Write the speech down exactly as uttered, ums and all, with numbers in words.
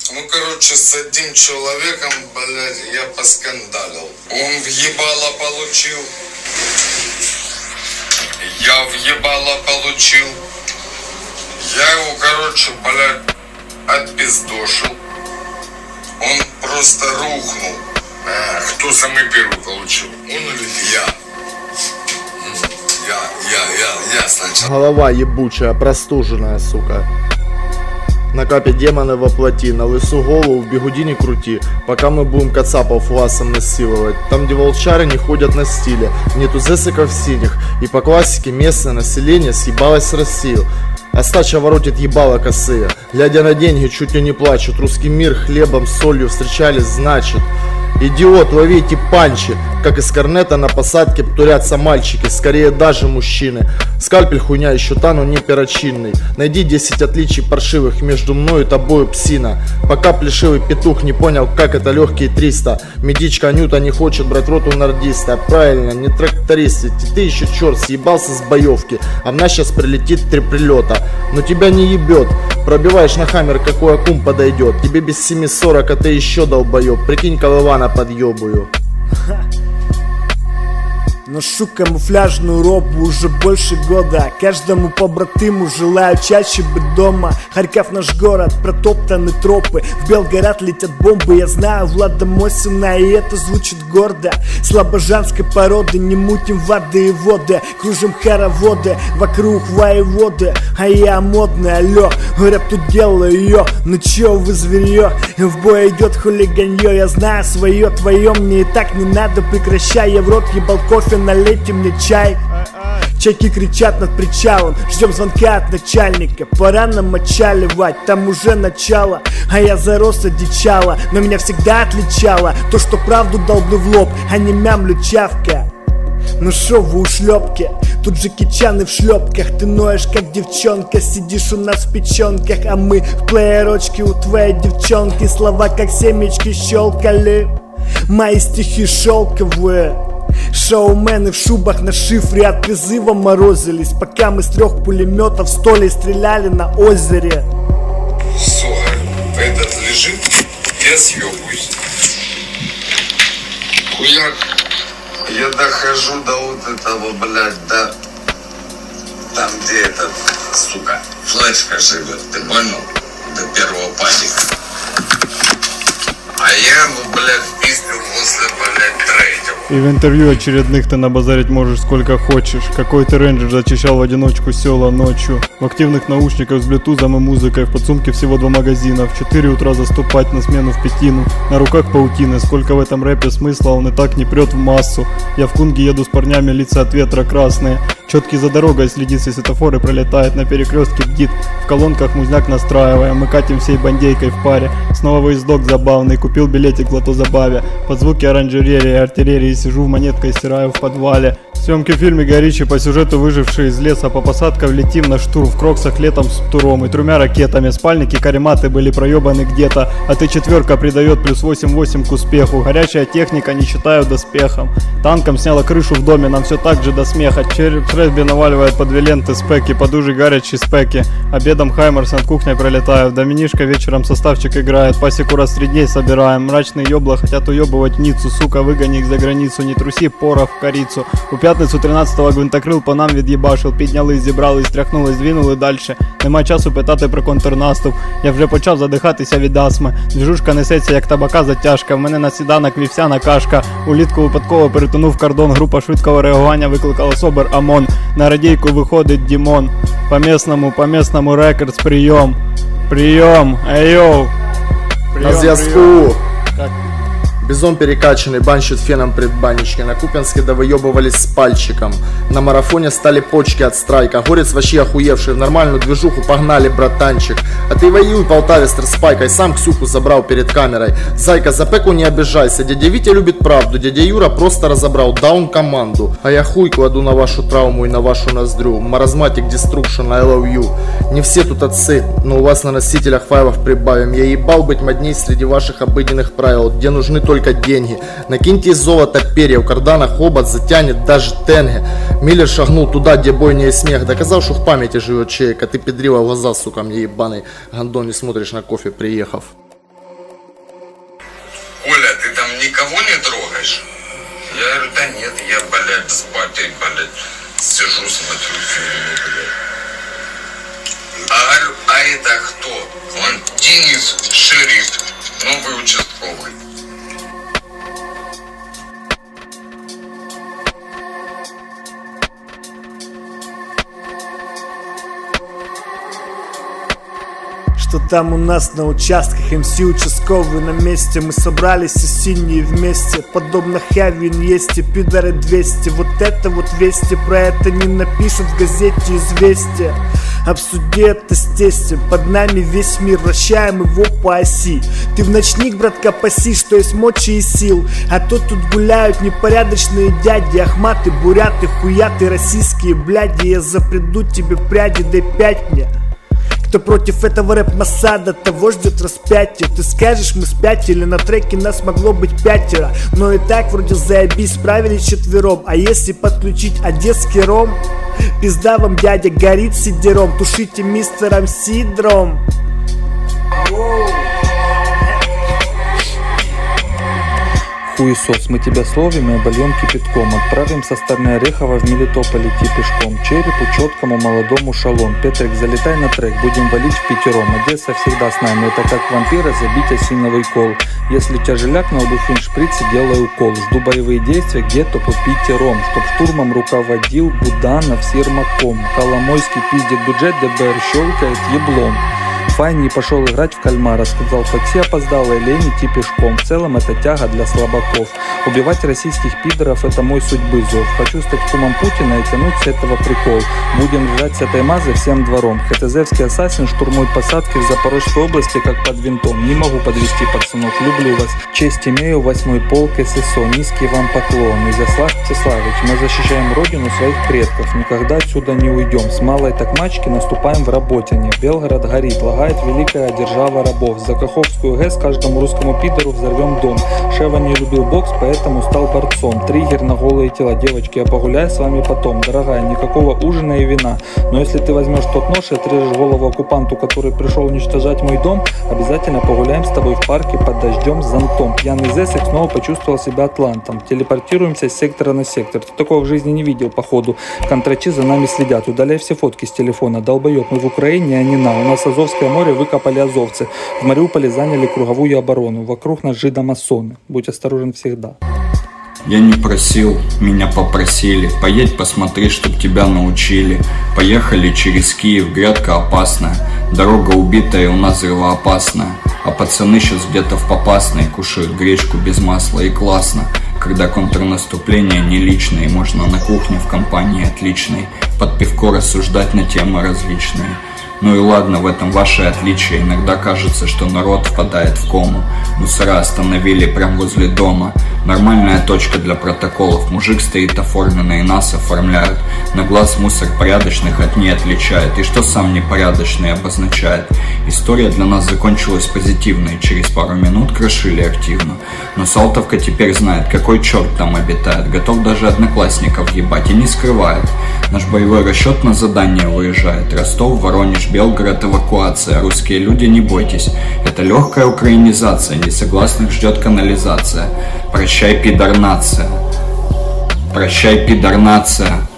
Ну, короче, с одним человеком, блядь, я поскандалил. Он въебало получил. Я въебало получил. Я его, короче, блядь, отпиздошил. Он просто рухнул. А, кто самый первый получил? Он или я? Я, я, я, я сначала. Голова ебучая, простуженная, сука. На капе демоны воплоти, на лысу голову в бигуди не крути, пока мы будем кацапов фуасом насиловать. Там, где волчары не ходят на стиле, нету зэсиков синих, и по классике местное население съебалось с Россию. Остача воротит ебало косые, глядя на деньги чуть ли не плачут. Русский мир хлебом, солью встречались, значит. Идиот, ловите панчи, как из корнета на посадке птурятся мальчики, скорее даже мужчины. Скальпель хуйня еще та, но не перочинный. Найди десять отличий паршивых между мной и тобою, псина. Пока плешивый петух не понял, как это легкие триста. Медичка Анюта не хочет брать роту нордиста. Правильно, не тракторист, ведь ты еще черт съебался с боевки. А в нас сейчас прилетит три прилета, но тебя не ебет. Пробиваешь на хаммер, какой акум подойдет. Тебе без семи сорок, а ты еще долбоеб. Прикинь, колывана подъебую. Ношу камуфляжную робу уже больше года. Каждому побратиму желаю чаще быть дома. Харьков наш город, протоптаны тропы. В Белгород летят бомбы, я знаю Влада Мосина, и это звучит гордо. Слабожанской породы, не мутим воды и воды. Кружим хороводы, вокруг воеводы. А я модный, алло, говорят, тут делаю ее. Ну чё вы зверье, в бой идет хулиганье. Я знаю свое, твое, мне и так не надо, прекращай. Я в рот ебал кофе, налейте мне чай. Чайки кричат над причалом, ждем звонка от начальника. Пора нам отчаливать, там уже начало. А я зарос одичала, но меня всегда отличало то, что правду долблю в лоб, а не мямлю чавка. Ну шо вы ушлепки, тут же кичаны в шлепках. Ты ноешь как девчонка, сидишь у нас в печенках. А мы в плеерочке у твоей девчонки. Слова как семечки щелкали, мои стихи шелковые. Шоумены в шубах на шифре от призыва морозились, пока мы с трех пулеметов столи стреляли на озере. Сука, этот лежит, я съебусь. Хуяк, я дохожу до вот этого, блядь, до... Там, где этот, сука, флешка живет, ты понял? До первого падика. А я ему, блядь, пиздил после, блядь, третьего. И в интервью очередных ты набазарить можешь сколько хочешь. Какой-то рейнджер зачищал в одиночку села ночью. В активных наушниках с блютузом и музыкой. В подсумке всего два магазина. В четыре утра заступать на смену в пятину. На руках паутины. Сколько в этом рэпе смысла, он и так не прет в массу. Я в Кунге еду с парнями, лица от ветра красные. Четкий за дорогой следит, все светофоры пролетает на перекрестке бдит. В колонках музняк настраиваем, мы катим всей бандейкой в паре. Снова выездок забавный, купил билетик в лото-забаве. Под звуки оранжереи и артиллерии сижу в монеткой, стираю в подвале. Съемки в фильме Гай Ричи, по сюжету выжившие из леса. По посадкам летим на штурм в кроксах летом с туром и тремя ракетами. Спальники, карематы были проебаны где-то. А Т четыре придает плюс восемь восемь к успеху. Горячая техника, не считаю доспехом. Танком сняла крышу в доме, нам все так же до смеха. Череп Шребби наваливает по две ленты спеки, подужи горячие спеки. Обедом Хаймерс над кухней пролетаю. Доминишка вечером составчик играет. Пасеку раз в три дней собираем. Мрачные ёбла хотят уебывать Ниццу. Сука, выгони их за границу, не труси порох в корицу. У п'ятницю тринадцятого гвинтокрил по нам від'їбашив. Підняли, зібрали, стряхнули, здвинули дальше. Нема часу питати про контрнаступ. Я вже почав задихатися від астми. Двіжушка несеться, як табака затяжка. В мене на сніданок вівсяна кашка. Улітку випадково перетонув кордон. Група швидкого реагування викликала СОБР ОМОН. На радійку виходить Дімон. По местному, по местному рекордс прийом. Прийом, ей йоу. На зв'язку. Бизон перекачанный, банщит феном предбаннички. На Купянске довыебывались с пальчиком. На марафоне стали почки от страйка. Горец вообще охуевший, в нормальную движуху погнали, братанчик. А ты воюй, Полтаве с Терспайкой. Сам Ксюху забрал перед камерой. Зайка, за Пеку не обижайся. Дядя Витя любит правду. Дядя Юра просто разобрал даун команду. А я хуй кладу на вашу травму и на вашу ноздрю. Маразматик Destruction, I love you. Не все тут отцы, но у вас на носителях файлов прибавим. Я ебал быть модней среди ваших обыденных правил, где нужны только деньги. Накиньте из золота перья, у кардана хобот затянет даже тенге. Миллер шагнул туда, где бойня и смех, доказал, что в памяти живет человек. А ты педрила глаза, сука, мне ебаный. Гандон, не смотришь на кофе, приехав. ты там никого не трогаешь? Я говорю, да нет, я, блядь, с батей, блядь, сижу, смотрю фильмы, блядь. А, говорю, а это кто? Он Денис, шериф, новый участковый. Что там у нас на участках, эм си участковый на месте. Мы собрались и синие вместе, подобно Хэви Иньесте, пидоры двести. Вот это вот вести, про это не напишут в газете «Известия». Обсуди это с тестем, под нами весь мир, вращаем его по оси. Ты в ночник, братка, паси, что есть мочи и сил. А то тут гуляют непорядочные дяди, ахматы, буряты, хуяты, российские бляди. Я запреду тебе пряди, дай пять мне. Кто против этого рэп-массада, того ждет распятие. Ты скажешь, мы спятили, на треке нас могло быть пятеро. Но и так вроде заебись, справились четвером. А если подключить одесский ром, пизда вам, дядя, горит сидером. Тушите мистером Сидром. Хуесос, мы тебя словим и обольем кипятком. Отправим со стороны Орехова в Мелитополь идти пешком. Черепу, четкому, молодому шалом. Петрик, залетай на трек, будем валить в пятером. Одесса всегда с нами, это как вампира забить осиновый кол. Если тяжеляк на лбу шприце, делаю укол. Жду боевые действия где-то по Питером. Чтоб штурмом руководил Буданов с Ермаком. Коломойский пиздит бюджет, ДБР щелкает еблом. Файн не пошел играть в кальмара, сказал, такси опоздало или идти пешком. В целом это тяга для слабаков. Убивать российских пидоров — это мой судьбы зов. Хочу стать кумом Путина и тянуть с этого прикол. Будем жрать с этой мазы всем двором. ХТЗевский ассасин штурмует посадки в Запорожской области как под винтом. Не могу подвести пацанов, люблю вас. Честь имею, восьмой полк ССО. Низкий вам поклон. Изяслав Всеславич, мы защищаем родину своих предков. Никогда отсюда не уйдем. С малой такмачки наступаем в Работине. Белгород горит, лагает великая держава рабов. За Каховскую ГЭС каждому русскому пидору взорвем дом. Шева не любил бокс, поэтому стал борцом. Триггер на голые тела. Девочки, я погуляю с вами потом. Дорогая, никакого ужина и вина. Но если ты возьмешь тот нож и отрежешь голову оккупанту, который пришел уничтожать мой дом, обязательно погуляем с тобой в парке под дождем с зонтом. Пьяный Зесик снова почувствовал себя атлантом. Телепортируемся с сектора на сектор. Ты такого в жизни не видел, походу. Контрачи за нами следят. Удаляй все фотки с телефона. Долбоеб, мы в Украине, а не на. У нас Азовское море выкопали азовцы. В Мариуполе заняли круговую оборону. Вокруг нас жидомасоны. Будь осторожен всегда. Я не просил, меня попросили. Поедь, посмотри, чтоб тебя научили. Поехали через Киев, грядка опасная. Дорога убитая, у нас взрывоопасная. А пацаны сейчас где-то в Попасной кушают гречку без масла, и классно. Когда контрнаступление не личное, можно на кухне в компании отличной под пивко рассуждать на темы различные. Ну и ладно, в этом ваше отличие. Иногда кажется, что народ впадает в кому. Мусора остановили прямо возле дома. Нормальная точка для протоколов. Мужик стоит оформленный, и нас оформляют. На глаз мусор порядочных от не отличает. И что сам непорядочный обозначает? История для нас закончилась позитивно, и через пару минут крошили активно. Но Салтовка теперь знает, какой черт там обитает. Готов даже одноклассников ебать и не скрывает. Наш боевой расчет на задание выезжает. Ростов, Воронеж, Белгород, эвакуация. Русские люди, не бойтесь. Это легкая украинизация. Несогласных ждет канализация. Прощай, пидор нация. Прощай, пидор нация.